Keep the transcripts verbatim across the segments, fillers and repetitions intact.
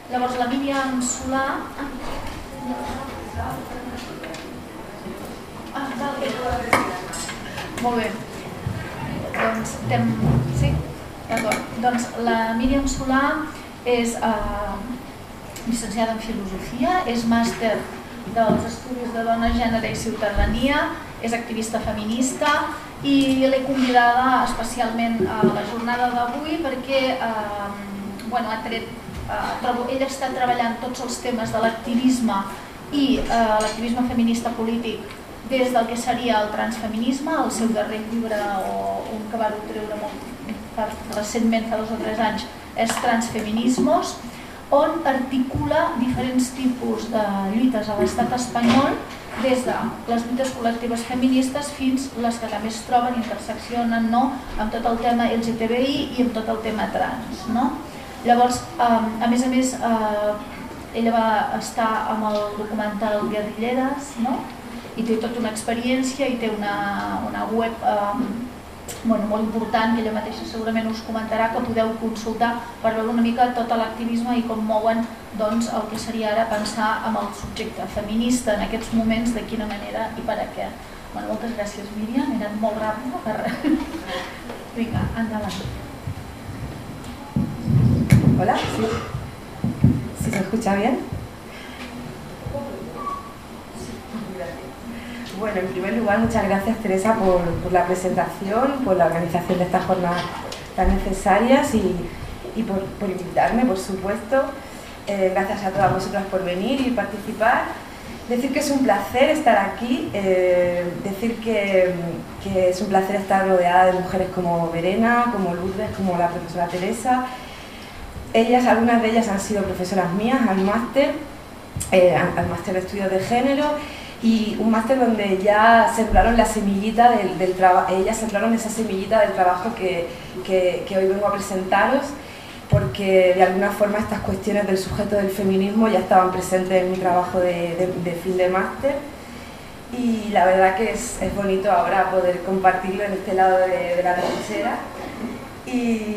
Llavors la Míriam Solà... Ah, vale. Molt bé. Doncs, tem... sí? D'acord. Doncs la Míriam Solà és eh, llicenciada en Filosofia, és màster dels Estudis de Dona, Gènere i Ciutadania, és activista feminista i l'he convidada especialment a la jornada d'avui perquè eh, bueno, ha tret, eh, trobo, ella està treballant tots els temes de l'activisme i eh, l'activisme feminista polític des del que seria el transfeminisme. El seu darrer llibre, o un que va treure molt, recentment, fa dos o tres anys, és Transfeminismos, on articula diferents tipus de lluites a l'estat espanyol, des de les lluites col·lectives feministes fins les que també es troben, interseccionen, no?, amb tot el tema L G T B I i amb tot el tema trans. No? Llavors, eh, a més a més, eh, ella va estar amb el documental Guerrilleres, no?, i té tota una experiència i té una, una web eh, bueno, molt important, que ella mateixa segurament us comentarà, que podeu consultar per veure una mica tot l'activisme i com mouen doncs, el que seria ara pensar amb el subjecte feminista en aquests moments, de quina manera i per a què. Bueno, moltes gràcies, Míriam, he anat molt ràpida per... Vinga, endavant. Hola, ¿sí? ¿Sí se escucha bien? Bueno, en primer lugar, muchas gracias, Teresa, por, por la presentación, por la organización de estas jornadas tan necesarias y, y por, por invitarme, por supuesto. Eh, gracias a todas vosotras por venir y participar. Decir que es un placer estar aquí, eh, decir que, que es un placer estar rodeada de mujeres como Verena, como Lourdes, como la profesora Teresa. Ellas, algunas de ellas han sido profesoras mías al máster, eh, al máster de estudios de género, y un máster donde ya sembraron la semillita del, del trabajo, ellas sembraron esa semillita del trabajo que, que, que hoy vengo a presentaros, porque de alguna forma estas cuestiones del sujeto del feminismo ya estaban presentes en mi trabajo de, de, de fin de máster, y la verdad que es, es bonito ahora poder compartirlo en este lado de, de la trinchera. Y,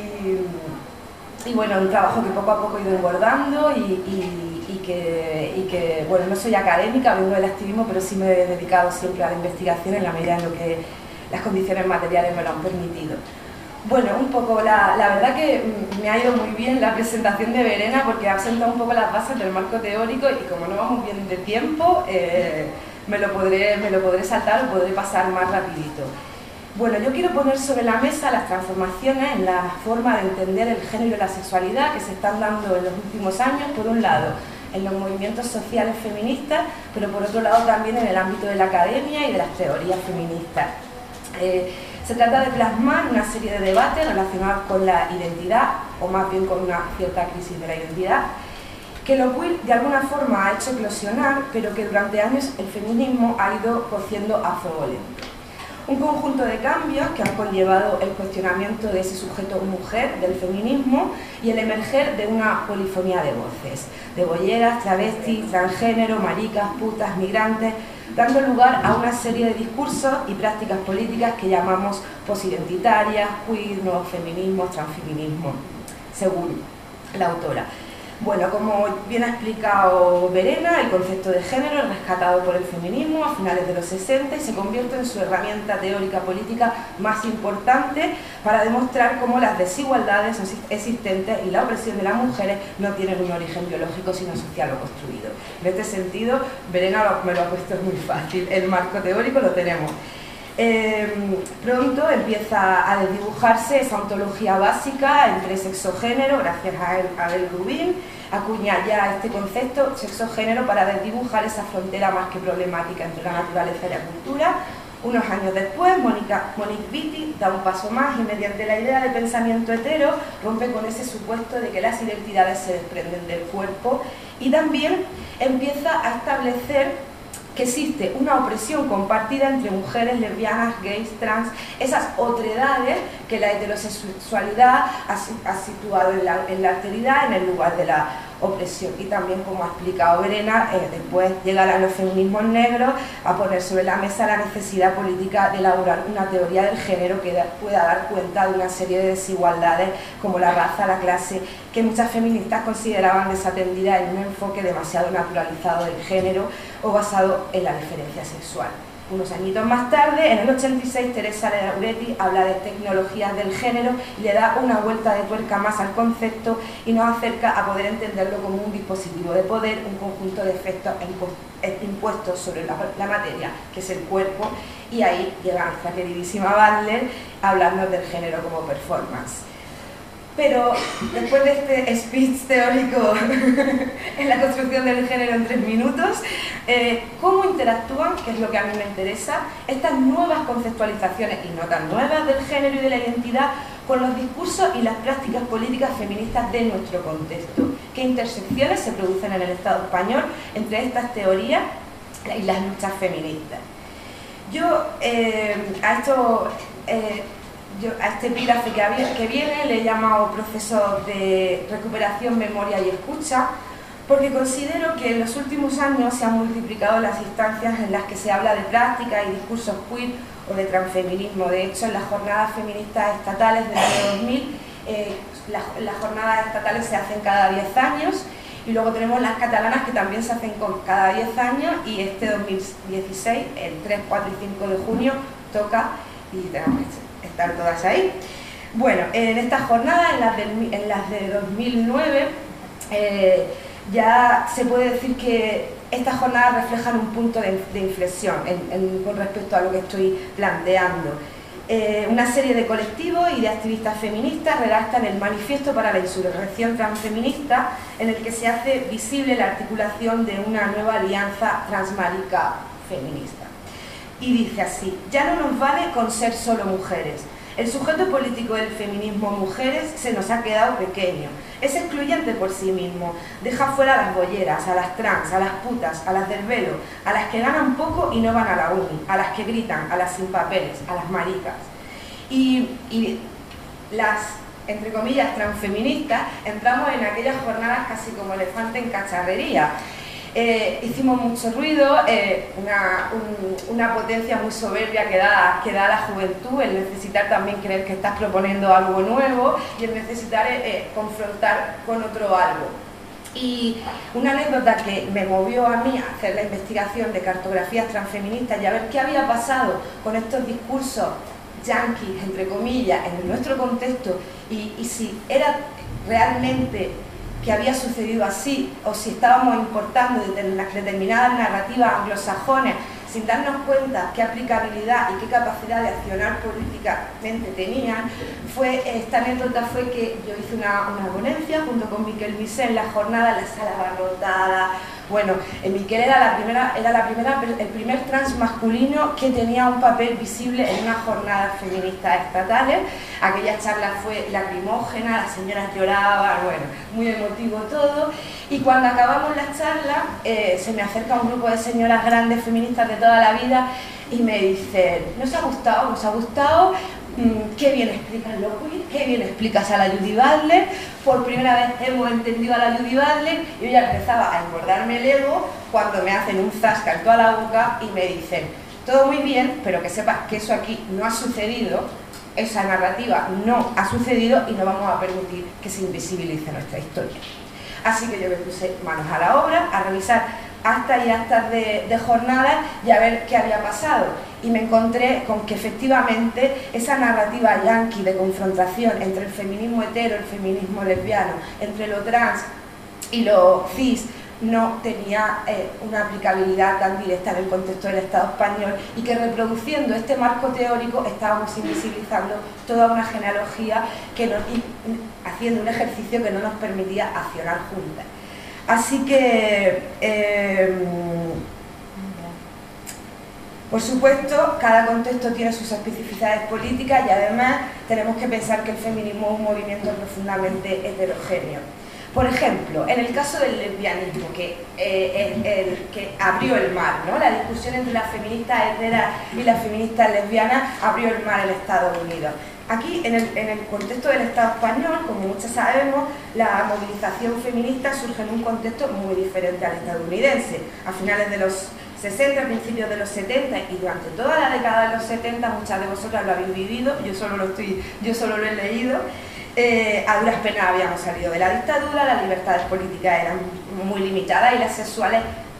y bueno, un trabajo que poco a poco he ido engordando y, y Y que, y que, bueno, no soy académica, vengo del activismo, pero sí me he dedicado siempre a la investigación en la medida en lo que las condiciones materiales me lo han permitido. Bueno, un poco, la, la verdad que me ha ido muy bien la presentación de Verena porque ha sentado un poco las bases del marco teórico y como no vamos bien de tiempo, eh, me, lo podré, me lo podré saltar o podré pasar más rapidito. Bueno, yo quiero poner sobre la mesa las transformaciones en la forma de entender el género y la sexualidad que se están dando en los últimos años, por un lado, en los movimientos sociales feministas, pero por otro lado también en el ámbito de la academia y de las teorías feministas. Eh, se trata de plasmar una serie de debates relacionados con la identidad, o más bien con una cierta crisis de la identidad, que lo cual de alguna forma ha hecho eclosionar, pero que durante años el feminismo ha ido cociendo a fuego lento. Un conjunto de cambios que han conllevado el cuestionamiento de ese sujeto mujer del feminismo y el emerger de una polifonía de voces, de bolleras, travestis, transgénero, maricas, putas, migrantes, dando lugar a una serie de discursos y prácticas políticas que llamamos posidentitarias, queer, nuevos feminismos, transfeminismo, según la autora. Bueno, como bien ha explicado Verena, el concepto de género es rescatado por el feminismo a finales de los sesenta y se convierte en su herramienta teórica política más importante para demostrar cómo las desigualdades existentes y la opresión de las mujeres no tienen un origen biológico sino social o construido. En este sentido, Verena me lo ha puesto muy fácil, el marco teórico lo tenemos. Eh, pronto empieza a desdibujarse esa ontología básica entre sexo-género, gracias a Abel Rubin, acuña ya este concepto sexo-género para desdibujar esa frontera más que problemática entre la naturaleza y la cultura. Unos años después, Mónica, Monique Wittig da un paso más y mediante la idea de pensamiento hetero rompe con ese supuesto de que las identidades se desprenden del cuerpo y también empieza a establecer que existe una opresión compartida entre mujeres, lesbianas, gays, trans, esas otredades que la heterosexualidad ha, ha situado en la, en la alteridad en el lugar de la opresión. Y también, como ha explicado Verena, eh, después llegarán los feminismos negros a poner sobre la mesa la necesidad política de elaborar una teoría del género que da, pueda dar cuenta de una serie de desigualdades como la raza, la clase, que muchas feministas consideraban desatendidas en un enfoque demasiado naturalizado del género o basado en la diferencia sexual. Unos añitos más tarde, en el ochenta y seis, Teresa Lauretti habla de tecnologías del género y le da una vuelta de tuerca más al concepto y nos acerca a poder entenderlo como un dispositivo de poder, un conjunto de efectos impuestos sobre la, la materia, que es el cuerpo, y ahí llega nuestra queridísima Butler a hablarnos del género como performance. Pero después de este speech teórico en la construcción del género en tres minutos, eh, ¿cómo interactúan, que es lo que a mí me interesa, estas nuevas conceptualizaciones, y no tan nuevas, del género y de la identidad con los discursos y las prácticas políticas feministas de nuestro contexto? ¿Qué intersecciones se producen en el Estado español entre estas teorías y las luchas feministas? Yo eh, a esto... Eh, Yo a este epígrafe que viene le he llamado proceso de recuperación, memoria y escucha, porque considero que en los últimos años se han multiplicado las instancias en las que se habla de prácticas y discursos queer o de transfeminismo. De hecho, en las jornadas feministas estatales del año dos mil, eh, las, las jornadas estatales se hacen cada diez años, y luego tenemos las catalanas que también se hacen con cada diez años, y este dos mil dieciséis, el tres, cuatro y cinco de junio, toca y tenemos que estar todas ahí. Bueno, en estas jornadas, en las, del, en las de dos mil nueve, eh, ya se puede decir que estas jornadas reflejan un punto de, de inflexión en, en, con respecto a lo que estoy planteando. Eh, una serie de colectivos y de activistas feministas redactan el Manifiesto para la Insurrección Transfeminista, en el que se hace visible la articulación de una nueva alianza transmarica feminista. Y dice así: ya no nos vale con ser solo mujeres. El sujeto político del feminismo mujeres se nos ha quedado pequeño. Es excluyente por sí mismo. Deja fuera a las bolleras, a las trans, a las putas, a las del velo, a las que ganan poco y no van a la uni, a las que gritan, a las sin papeles, a las maricas. Y, y las, entre comillas, transfeministas, entramos en aquellas jornadas casi como elefante en cacharrería. Eh, hicimos mucho ruido, eh, una, un, una potencia muy soberbia que da, que da a la juventud, el necesitar también creer que estás proponiendo algo nuevo y el necesitar eh, eh, confrontar con otro algo. Y una anécdota que me movió a mí a hacer la investigación de cartografías transfeministas y a ver qué había pasado con estos discursos yanquis, entre comillas, en nuestro contexto, y, y si era realmente que había sucedido así, o si estábamos importando determinadas narrativas anglosajonas sin darnos cuenta qué aplicabilidad y qué capacidad de accionar políticamente tenían. Fue, esta anécdota fue que yo hice una, una ponencia junto con Miquel Misé en la jornada, la sala abarrotada. Bueno, Miquel era, la primera, era la primera, el primer trans masculino que tenía un papel visible en unas jornadas feministas estatales. Aquella charla fue lacrimógena, las señoras lloraban, bueno, muy emotivo todo. Y cuando acabamos la charla, eh, se me acerca un grupo de señoras grandes feministas de toda la vida y me dicen: ¿nos ha gustado? ¿Nos ha gustado? Qué bien explicas lo queer, qué bien explicas a la Judy Butler. Por primera vez hemos entendido a la Judy Butler. Y yo ya empezaba a engordarme el ego cuando me hacen un zasca en toda la boca y me dicen: todo muy bien, pero que sepas que eso aquí no ha sucedido, esa narrativa no ha sucedido y no vamos a permitir que se invisibilice nuestra historia. Así que yo me puse manos a la obra, a revisar actas y actas de, de jornadas y a ver qué había pasado. Y me encontré con que efectivamente esa narrativa yanqui de confrontación entre el feminismo hetero, el feminismo lesbiano, entre lo trans y lo cis, no tenía eh, una aplicabilidad tan directa en el contexto del Estado español, y que reproduciendo este marco teórico estábamos invisibilizando toda una genealogía que nos, y haciendo un ejercicio que no nos permitía accionar juntas. Así que, eh, por supuesto, cada contexto tiene sus especificidades políticas y además tenemos que pensar que el feminismo es un movimiento profundamente heterogéneo. Por ejemplo, en el caso del lesbianismo, que, eh, el, el, que abrió el mar, ¿no? La discusión entre las feministas heteras y las feministas lesbianas abrió el mar en Estados Unidos. aquí, en el, en el contexto del Estado español, como muchos sabemos, la movilización feminista surge en un contexto muy diferente al estadounidense. A finales de los sesenta, principios de los setenta y durante toda la década de los setenta, muchas de vosotras lo habéis vivido, yo solo lo, estoy, yo solo lo he leído. Eh, a duras penas habíamos salido de la dictadura, las libertades políticas eran muy limitadas y las sexuales,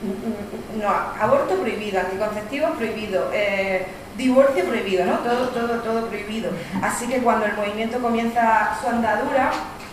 no, aborto prohibido, anticonceptivos prohibido, eh, divorcio prohibido, ¿no? Todo, todo, todo prohibido. Así que cuando el movimiento comienza su andadura,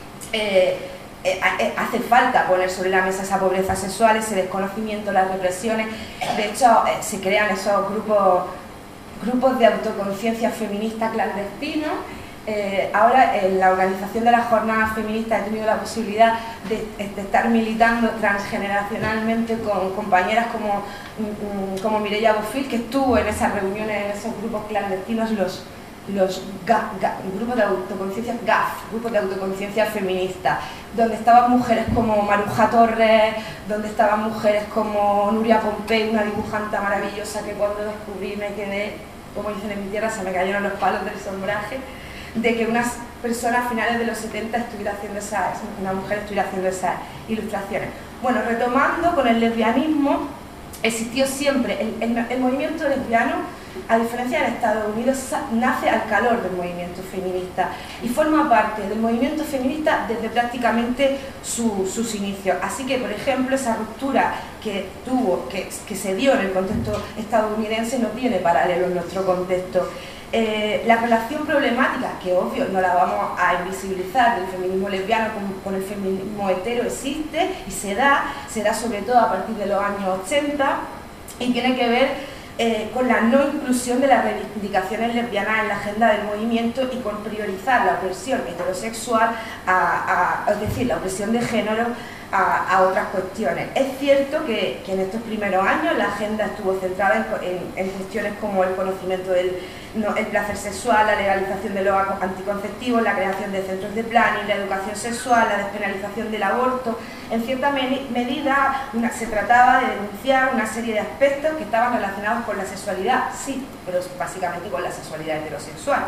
eh, eh, hace falta poner sobre la mesa esa pobreza sexual, ese desconocimiento, las represiones. De hecho, eh, se crean esos grupos, grupos de autoconciencia feminista clandestinos. Eh, ahora en la organización de las jornadas feministas he tenido la posibilidad de, de estar militando transgeneracionalmente con compañeras como, como Mireia Bofill, que estuvo en esas reuniones, en esos grupos clandestinos, los, los G A F, G A F, grupos de autoconciencia G A F, grupos de autoconciencia feminista, donde estaban mujeres como Maruja Torres, donde estaban mujeres como Nuria Pompey, una dibujante maravillosa que cuando descubrí me quedé, como dicen en mi tierra, se me cayeron los palos del sombraje, de que una persona a finales de los setenta estuviera haciendo esas, una mujer estuviera haciendo esas ilustraciones. Bueno, retomando con el lesbianismo, existió siempre, el, el, el movimiento lesbiano, a diferencia de Estados Unidos, nace al calor del movimiento feminista y forma parte del movimiento feminista desde prácticamente su, sus inicios. Así que, por ejemplo, esa ruptura que tuvo, que, que se dio en el contexto estadounidense no tiene paralelo en nuestro contexto. Eh, la relación problemática, que obvio no la vamos a invisibilizar, del feminismo lesbiano con, con el feminismo hetero existe y se da, se da sobre todo a partir de los años ochenta y tiene que ver eh, con la no inclusión de las reivindicaciones lesbianas en la agenda del movimiento y con priorizar la opresión heterosexual, a, a, es decir, la opresión de género, A, a otras cuestiones. Es cierto que, que en estos primeros años la agenda estuvo centrada en, en, en cuestiones como el conocimiento del no, el placer sexual, la legalización de los anticonceptivos, la creación de centros de planning, la educación sexual, la despenalización del aborto. En cierta medida una, se trataba de denunciar una serie de aspectos que estaban relacionados con la sexualidad, sí, pero básicamente con la sexualidad heterosexual.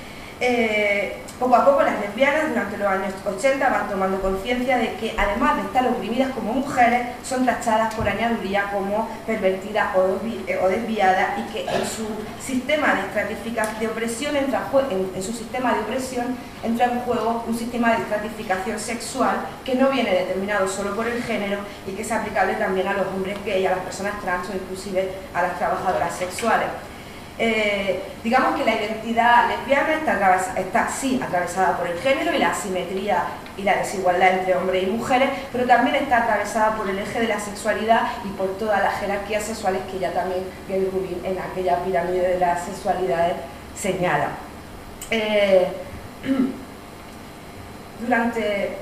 Eh, poco a poco las lesbianas durante los años ochenta van tomando conciencia de que además de estar oprimidas como mujeres, son tachadas por añadiduría como pervertidas o, o desviadas y que en su sistema de estratificación de opresión entra en, en su sistema de opresión entra en juego un sistema de estratificación sexual que no viene determinado solo por el género y que es aplicable también a los hombres gay, a las personas trans o inclusive a las trabajadoras sexuales. Eh, digamos que la identidad lesbiana está, está sí atravesada por el género y la asimetría y la desigualdad entre hombres y mujeres, pero también está atravesada por el eje de la sexualidad y por todas las jerarquías sexuales que ya también Gail Rubin en aquella pirámide de las sexualidades señala. Eh, durante...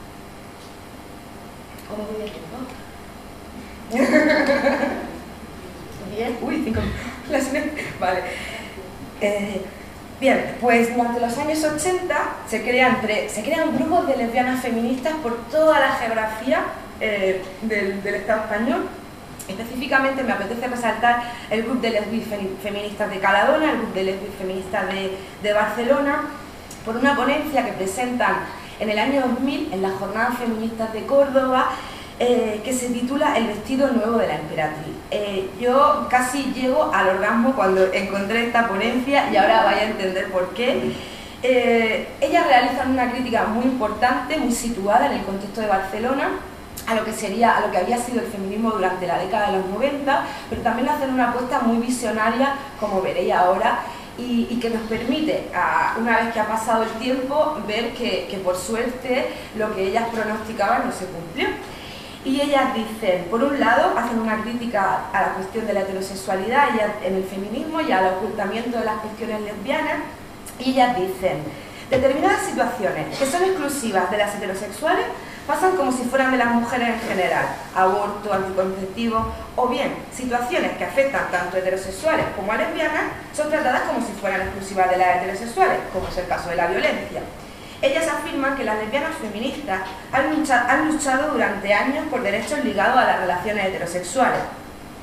¿Cómo voy de tiempo? Bien, uy, cinco... Vale. Eh, bien, pues durante los años ochenta se crean, entre, se crean grupos de lesbianas feministas por toda la geografía eh, del, del Estado español. Específicamente me apetece resaltar el grupo de lesbianas feministas de Caladona, el grupo de lesbianas feministas de, de Barcelona, por una ponencia que presentan en el año dos mil en las Jornadas Feministas de Córdoba, Eh, que se titula El vestido nuevo de la emperatriz. Eh, yo casi llego al orgasmo cuando encontré esta ponencia y ahora vais a entender por qué. Eh, ellas realizan una crítica muy importante, muy situada en el contexto de Barcelona, a lo que sería, a lo que había sido el feminismo durante la década de los noventa, pero también hacen una apuesta muy visionaria, como veréis ahora, y, y que nos permite, a, una vez que ha pasado el tiempo, ver que, que por suerte lo que ellas pronosticaban no se cumplió. Y ellas dicen, por un lado, hacen una crítica a la cuestión de la heterosexualidad y en el feminismo y al ocultamiento de las cuestiones lesbianas, y ellas dicen, determinadas situaciones que son exclusivas de las heterosexuales pasan como si fueran de las mujeres en general, aborto, anticonceptivos, o bien situaciones que afectan tanto a heterosexuales como a lesbianas son tratadas como si fueran exclusivas de las heterosexuales, como es el caso de la violencia. Ellas afirman que las lesbianas feministas han luchado, han luchado durante años por derechos ligados a las relaciones heterosexuales.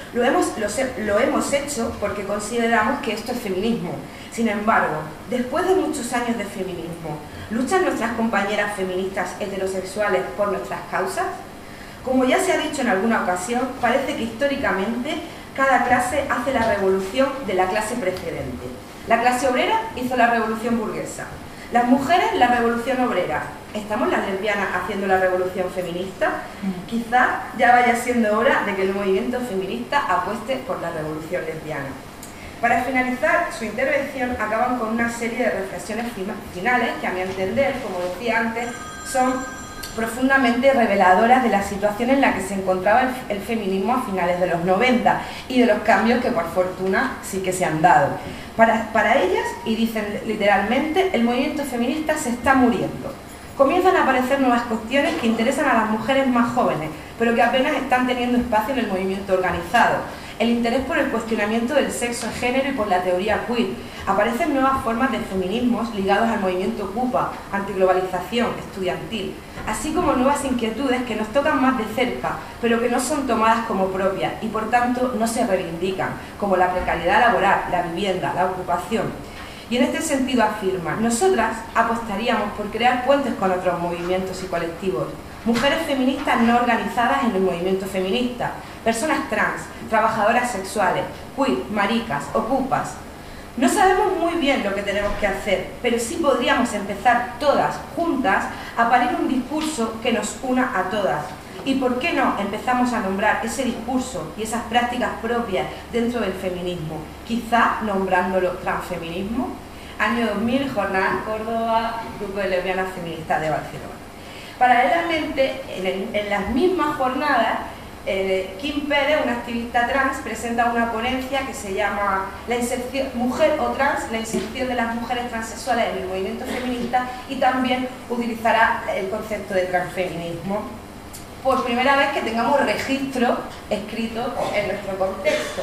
Lo hemos, lo, lo hemos hecho porque consideramos que esto es feminismo. Sin embargo, después de muchos años de feminismo, ¿luchan nuestras compañeras feministas heterosexuales por nuestras causas? Como ya se ha dicho en alguna ocasión, parece que históricamente cada clase hace la revolución de la clase precedente. La clase obrera hizo la revolución burguesa, las mujeres la revolución obrera. ¿Estamos las lesbianas haciendo la revolución feminista? Quizá ya vaya siendo hora de que el movimiento feminista apueste por la revolución lesbiana. Para finalizar su intervención, acaban con una serie de reflexiones finales que, a mi entender, como decía antes, son profundamente reveladoras de la situación en la que se encontraba el, el feminismo a finales de los noventa y de los cambios que, por fortuna, sí que se han dado. Para, para ellas, y dicen literalmente, el movimiento feminista se está muriendo. Comienzan a aparecer nuevas cuestiones que interesan a las mujeres más jóvenes, pero que apenas están teniendo espacio en el movimiento organizado. El interés por el cuestionamiento del sexo, el género y por la teoría queer. Aparecen nuevas formas de feminismos ligados al movimiento ocupa, antiglobalización, estudiantil, así como nuevas inquietudes que nos tocan más de cerca, pero que no son tomadas como propias y por tanto no se reivindican, como la precariedad laboral, la vivienda, la ocupación. Y en este sentido afirma, nosotras apostaríamos por crear puentes con otros movimientos y colectivos, mujeres feministas no organizadas en el movimiento feminista, personas trans, trabajadoras sexuales, queer, maricas, ocupas. No sabemos muy bien lo que tenemos que hacer, pero sí podríamos empezar todas juntas a parir un discurso que nos una a todas. ¿Y por qué no empezamos a nombrar ese discurso y esas prácticas propias dentro del feminismo? Quizá nombrándolo transfeminismo. Año dos mil, Jornadas Córdoba, Grupo de Lesbianas Feministas de Barcelona. Paralelamente, en, el, en las mismas jornadas, eh, Kim Pérez, una activista trans, presenta una ponencia que se llama la inserción, Mujer o Trans, la inserción de las mujeres transexuales en el movimiento feminista, y también utilizará el concepto de transfeminismo. Por primera vez que tengamos registro escrito en nuestro contexto.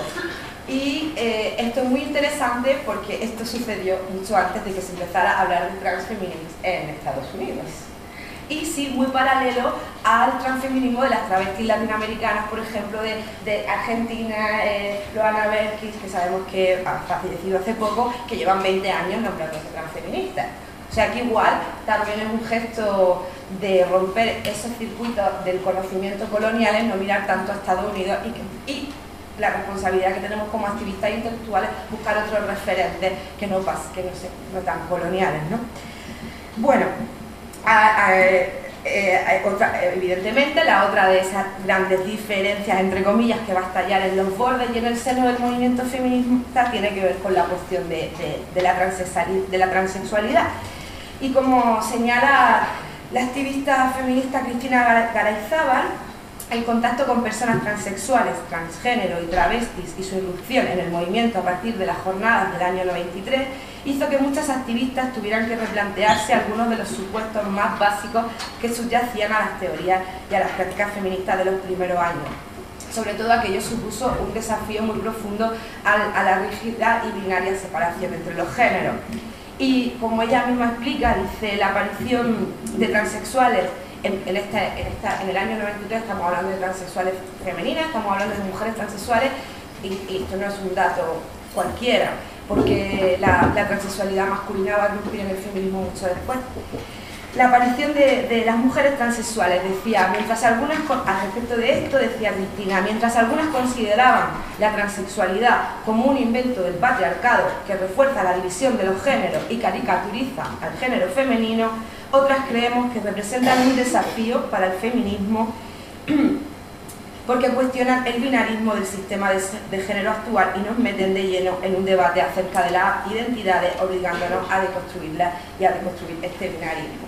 Y eh, esto es muy interesante porque esto sucedió mucho antes de que se empezara a hablar de transfeminismo en Estados Unidos. Y sí, muy paralelo al transfeminismo de las travestis latinoamericanas, por ejemplo, de, de Argentina, eh, Loana Berkis, que sabemos que ha fallecido hace poco, que llevan veinte años nombrándose transfeministas. O sea que igual también es un gesto de romper esos circuitos del conocimiento coloniales, no mirar tanto a Estados Unidos y, que, y la responsabilidad que tenemos como activistas intelectuales buscar otros referentes que no, pas, que no, se, no tan coloniales, ¿no? Bueno, a, a, eh, otra, evidentemente la otra de esas grandes diferencias, entre comillas, que va a estallar en los bordes y en el seno del movimiento feminista tiene que ver con la cuestión de, de, de, la, de la transexualidad. Y como señala la activista feminista Cristina Garayzábal, el contacto con personas transexuales, transgénero y travestis y su irrupción en el movimiento a partir de las jornadas del año noventa y tres hizo que muchas activistas tuvieran que replantearse algunos de los supuestos más básicos que subyacían a las teorías y a las prácticas feministas de los primeros años. Sobre todo aquello supuso un desafío muy profundo a, a la rígida y binaria separación entre los géneros. Y como ella misma explica, dice, la aparición de transexuales en, en, esta, en, esta, en el año noventa y tres, estamos hablando de transexuales femeninas, estamos hablando de mujeres transexuales, y, y esto no es un dato cualquiera, porque la, la transexualidad masculina va a irrumpir en el feminismo mucho después. La aparición de, de las mujeres transexuales, decía, mientras algunas, al respecto de esto, decía Cristina, mientras algunas consideraban la transexualidad como un invento del patriarcado que refuerza la división de los géneros y caricaturiza al género femenino, otras creemos que representan un desafío para el feminismo porque cuestionan el binarismo del sistema de, de género actual y nos meten de lleno en un debate acerca de las identidades, obligándonos a deconstruirlas y a deconstruir este binarismo.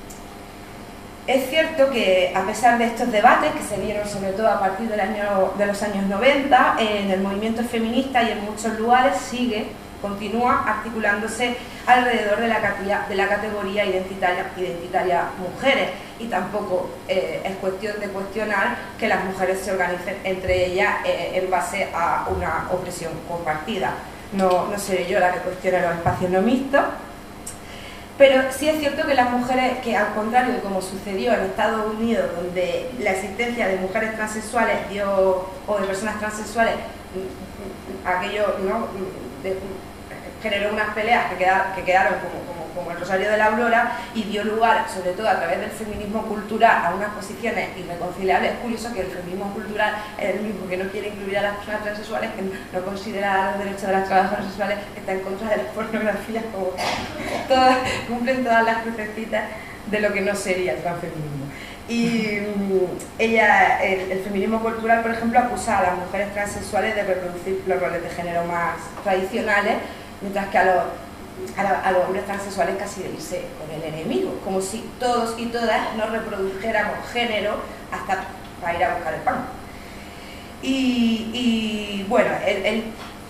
Es cierto que a pesar de estos debates que se dieron sobre todo a partir del año, de los años noventa, en el movimiento feminista y en muchos lugares sigue, continúa articulándose alrededor de la, de la categoría identitaria, identitaria mujeres, y tampoco eh, es cuestión de cuestionar que las mujeres se organicen entre ellas eh, en base a una opresión compartida. No, no seré yo la que cuestione los espacios no mixtos. Pero sí es cierto que las mujeres, que al contrario de como sucedió en Estados Unidos, donde la existencia de mujeres transexuales dio, o de personas transexuales, aquello, ¿no?, de, generó unas peleas que quedaron, que quedaron como, como, como el Rosario de la Aurora, y dio lugar, sobre todo a través del feminismo cultural, a unas posiciones irreconciliables. Es curioso que el feminismo cultural es el mismo que no quiere incluir a las personas transexuales, que no considera los derechos de las trabajadoras sexuales, que está en contra de la pornografía, como todas, cumplen todas las crucecitas de lo que no sería el transfeminismo. Y ella, el, el feminismo cultural, por ejemplo, acusa a las mujeres transexuales de reproducir los roles de género más tradicionales, mientras que a los, a, la, a los hombres transexuales casi de irse con el enemigo, como si todos y todas no reprodujéramos género hasta para ir a buscar el pan. Y, y bueno, el, el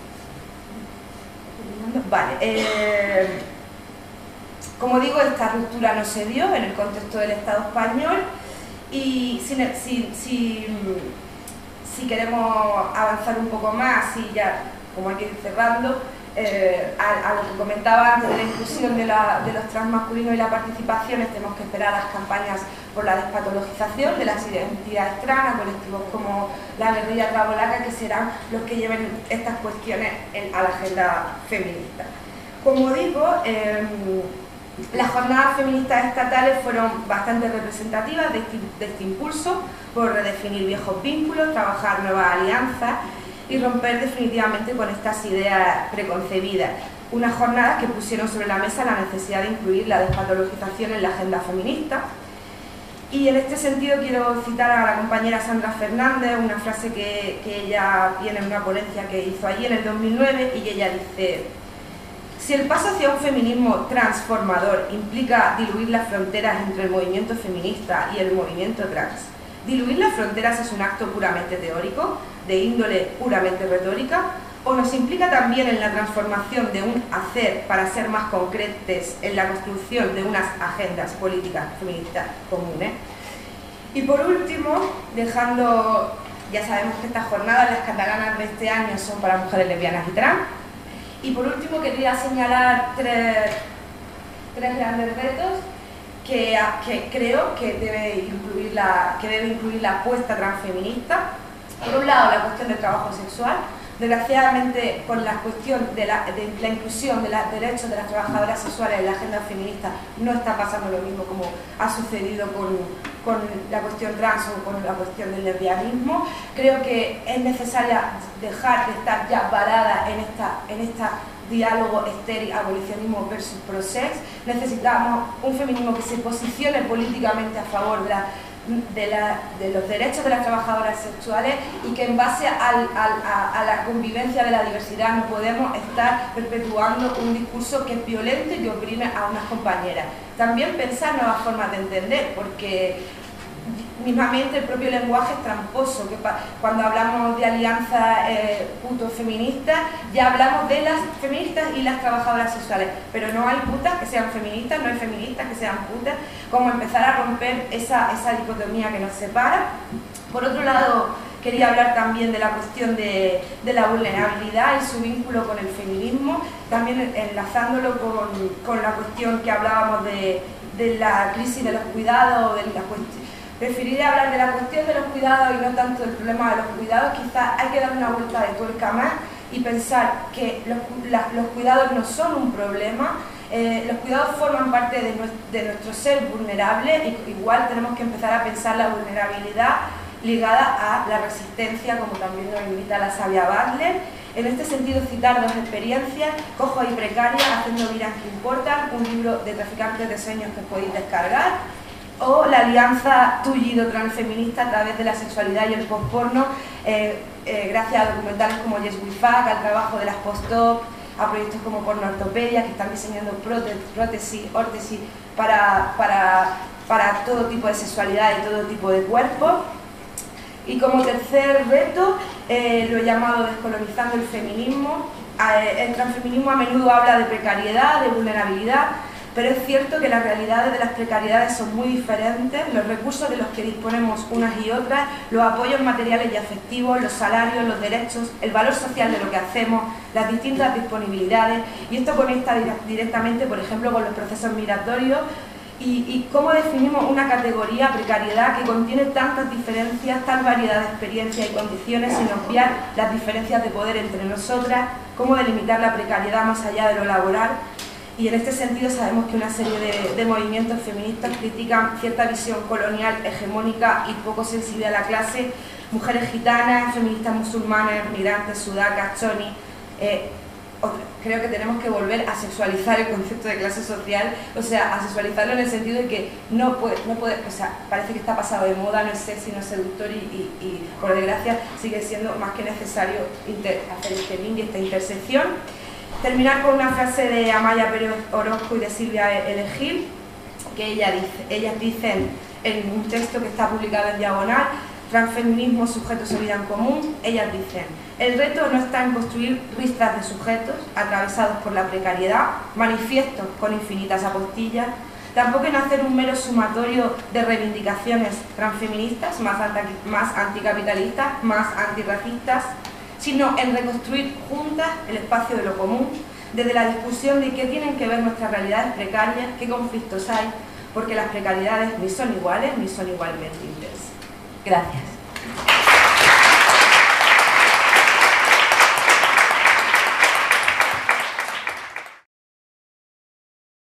vale, eh, como digo, esta ruptura no se dio en el contexto del Estado español, y si, si, si, si queremos avanzar un poco más, y ya como hay que ir cerrando, eh, a, a lo que comentaba antes de la inclusión de, la, de los transmasculinos y la participación, tenemos que esperar las campañas por la despatologización de las identidades trans, a colectivos como la guerrilla trabolaca, que serán los que lleven estas cuestiones en, a la agenda feminista. Como digo, eh, las jornadas feministas estatales fueron bastante representativas de este, de este impulso por redefinir viejos vínculos, trabajar nuevas alianzas y romper definitivamente con estas ideas preconcebidas. Unas jornadas que pusieron sobre la mesa la necesidad de incluir la despatologización en la agenda feminista. Y en este sentido quiero citar a la compañera Sandra Fernández, una frase que, que ella tiene en una ponencia que hizo allí en el dos mil nueve, y ella dice: si el paso hacia un feminismo transformador implica diluir las fronteras entre el movimiento feminista y el movimiento trans, ¿diluir las fronteras es un acto puramente teórico, de índole puramente retórica, o nos implica también en la transformación de un hacer para ser más concretos en la construcción de unas agendas políticas feministas comunes? Y por último, dejando, ya sabemos que estas jornadas, las catalanas de este año, son para mujeres lesbianas y trans, y por último quería señalar tres, tres grandes retos que, que creo que debe, incluir la, que debe incluir la apuesta transfeminista. Por un lado, la cuestión del trabajo sexual. Desgraciadamente, por la cuestión de la, de la inclusión de los derechos de las trabajadoras sexuales en la agenda feminista, no está pasando lo mismo como ha sucedido con, con la cuestión trans o con la cuestión del lesbianismo. Creo que es necesaria dejar de estar ya parada en esta, en esta diálogo estéril, abolicionismo versus prosex. Necesitamos un feminismo que se posicione políticamente a favor de la De, la, de los derechos de las trabajadoras sexuales, y que en base al, al, a, a la convivencia de la diversidad no podemos estar perpetuando un discurso que es violento y que oprime a unas compañeras. También pensar nuevas formas de entender, porque mismamente el propio lenguaje es tramposo, que pa, cuando hablamos de alianzas eh, puto feministas, ya hablamos de las feministas y las trabajadoras sexuales, pero no hay putas que sean feministas, no hay feministas que sean putas. Como empezar a romper esa, esa dicotomía que nos separa. Por otro lado, quería hablar también de la cuestión de, de la vulnerabilidad y su vínculo con el feminismo, también enlazándolo con, con la cuestión que hablábamos de, de la crisis de los cuidados, de la cuestión. Preferiré hablar de la cuestión de los cuidados y no tanto del problema de los cuidados. Quizás hay que dar una vuelta de tuerca más y pensar que los, la, los cuidados no son un problema. Eh, los cuidados forman parte de nuestro, de nuestro ser vulnerable, y igual tenemos que empezar a pensar la vulnerabilidad ligada a la resistencia, como también nos invita la sabia Butler. En este sentido, citar dos experiencias: Cojo y Precaria, haciendo vidas que importan, un libro de traficantes de sueños que podéis descargar, o la alianza tullido transfeminista a través de la sexualidad y el postporno, eh, eh, gracias a documentales como Yes We Fuck, al trabajo de las post-doc, a proyectos como Porno Ortopedia, que están diseñando prótesis, órtesis para, para, para todo tipo de sexualidad y todo tipo de cuerpo. Y como tercer reto, eh, lo he llamado descolonizando el feminismo. Eh, el transfeminismo a menudo habla de precariedad, de vulnerabilidad, pero es cierto que las realidades de las precariedades son muy diferentes, los recursos de los que disponemos unas y otras, los apoyos materiales y afectivos, los salarios, los derechos, el valor social de lo que hacemos, las distintas disponibilidades, y esto conecta directamente, por ejemplo, con los procesos migratorios, y, y cómo definimos una categoría precariedad que contiene tantas diferencias, tal variedad de experiencias y condiciones, sin obviar las diferencias de poder entre nosotras, cómo delimitar la precariedad más allá de lo laboral. Y en este sentido sabemos que una serie de, de movimientos feministas critican cierta visión colonial, hegemónica y poco sensible a la clase, mujeres gitanas, feministas musulmanas, migrantes, sudacas, choni. Eh, creo que tenemos que volver a sexualizar el concepto de clase social, o sea, a sexualizarlo en el sentido de que no puede, no puede, o sea, parece que está pasado de moda, no es sexy, no es seductor y, y, y por desgracia sigue siendo más que necesario inter, hacer este link y esta intersección. Terminar con una frase de Amaya Pérez Orozco y de Silvia Elegil, que ella dice, ellas dicen en un texto que está publicado en Diagonal, transfeminismo, sujetos o vida en común, ellas dicen: el reto no está en construir ristas de sujetos atravesados por la precariedad, manifiestos con infinitas apostillas, tampoco en hacer un mero sumatorio de reivindicaciones transfeministas, más, más anticapitalistas, más antirracistas, sino en reconstruir juntas el espacio de lo común, desde la discusión de qué tienen que ver nuestras realidades precarias, qué conflictos hay, porque las precariedades ni son iguales ni son igualmente intensas. Gracias.